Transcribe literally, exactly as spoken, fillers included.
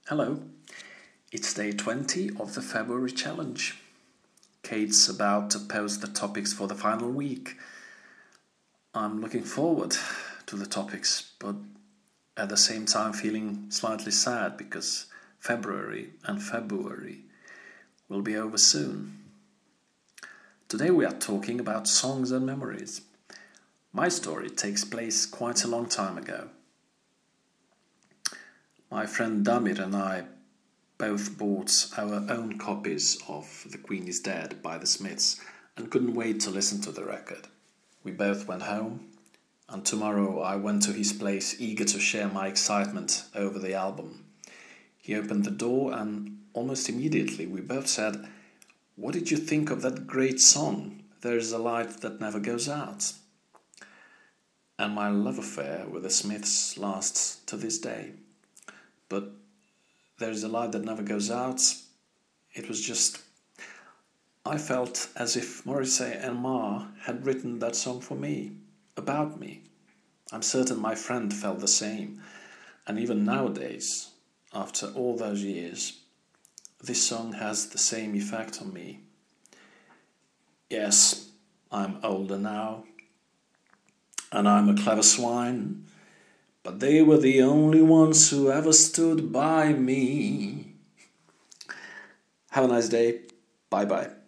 Hello, it's day twenty of the February challenge. Kate's about to post the topics for the final week. I'm looking forward to the topics, but at the same time feeling slightly sad because February and February will be over soon. Today we are talking about songs and memories. My story takes place quite a long time ago. My friend Damir and I both bought our own copies of The Queen is Dead by the Smiths and couldn't wait to listen to the record. We both went home, and tomorrow I went to his place eager to share my excitement over the album. He opened the door and almost immediately we both said, "What did you think of that great song, There's a Light That Never Goes Out?" And my love affair with the Smiths lasts to this day. But There's a Light That Never Goes Out, it was just... I felt as if Morrissey and Ma had written that song for me, about me. I'm certain my friend felt the same. And even nowadays, after all those years, this song has the same effect on me. Yes, I'm older now, and I'm a clever swine, but they were the only ones who ever stood by me. Have a nice day. Bye-bye.